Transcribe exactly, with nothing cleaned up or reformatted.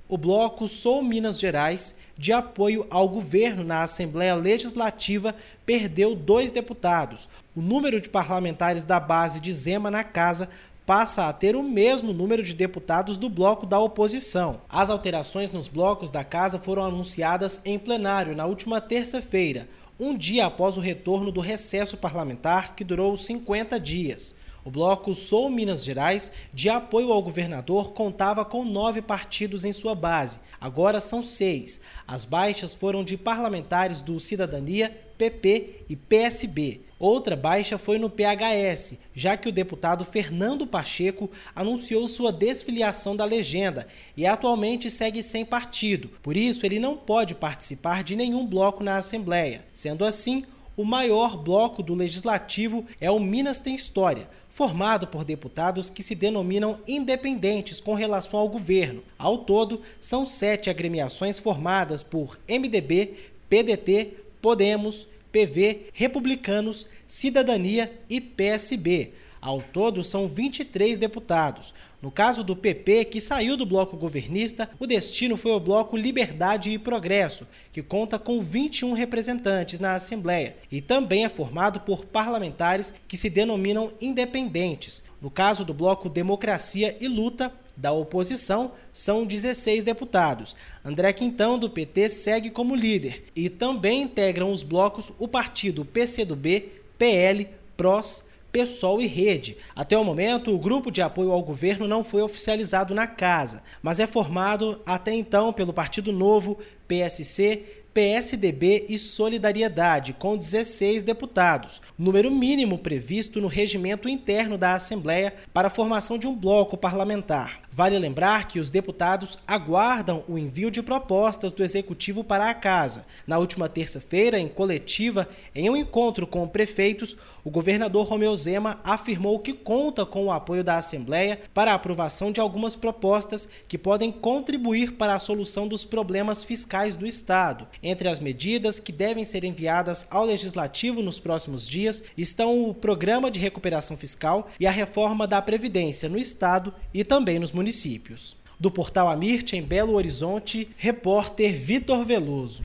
O bloco Sou Minas Gerais, de apoio ao governo na Assembleia Legislativa, perdeu dois deputados. O número de parlamentares da base de Zema na casa passa a ter o mesmo número de deputados do bloco da oposição. As alterações nos blocos da casa foram anunciadas em plenário na última terça-feira, um dia após o retorno do recesso parlamentar, que durou cinquenta dias. O bloco Sou Minas Gerais, de apoio ao governador, contava com nove partidos em sua base. Agora são seis. As baixas foram de parlamentares do Cidadania, P P e P S B. Outra baixa foi no P H S, já que o deputado Fernando Pacheco anunciou sua desfiliação da legenda e atualmente segue sem partido. Por isso, ele não pode participar de nenhum bloco na Assembleia. Sendo assim, o maior bloco do Legislativo é o Minas Tem História, formado por deputados que se denominam independentes com relação ao governo. Ao todo, são sete agremiações formadas por M D B, P D T, Podemos, P V, Republicanos, Cidadania e P S B. Ao todo, são vinte e três deputados. No caso do P P, que saiu do bloco governista, o destino foi o bloco Liberdade e Progresso, que conta com vinte e um representantes na Assembleia e também é formado por parlamentares que se denominam independentes. No caso do bloco Democracia e Luta, da oposição, são dezesseis deputados. André Quintão, do P T, segue como líder e também integram os blocos o partido P C do B, P L, P R O S, PSOL e Rede. Até o momento, o grupo de apoio ao governo não foi oficializado na casa, mas é formado até então pelo Partido Novo, P S C, P S D B e Solidariedade, com dezesseis deputados, número mínimo previsto no regimento interno da Assembleia para a formação de um bloco parlamentar. Vale lembrar que os deputados aguardam o envio de propostas do Executivo para a casa. Na última terça-feira, em coletiva, em um encontro com prefeitos, o governador Romeu Zema afirmou que conta com o apoio da Assembleia para a aprovação de algumas propostas que podem contribuir para a solução dos problemas fiscais do Estado. Entre as medidas que devem ser enviadas ao Legislativo nos próximos dias estão o Programa de Recuperação Fiscal e a reforma da Previdência no Estado e também nos municípios. Do portal Amirte, em Belo Horizonte, repórter Vitor Veloso.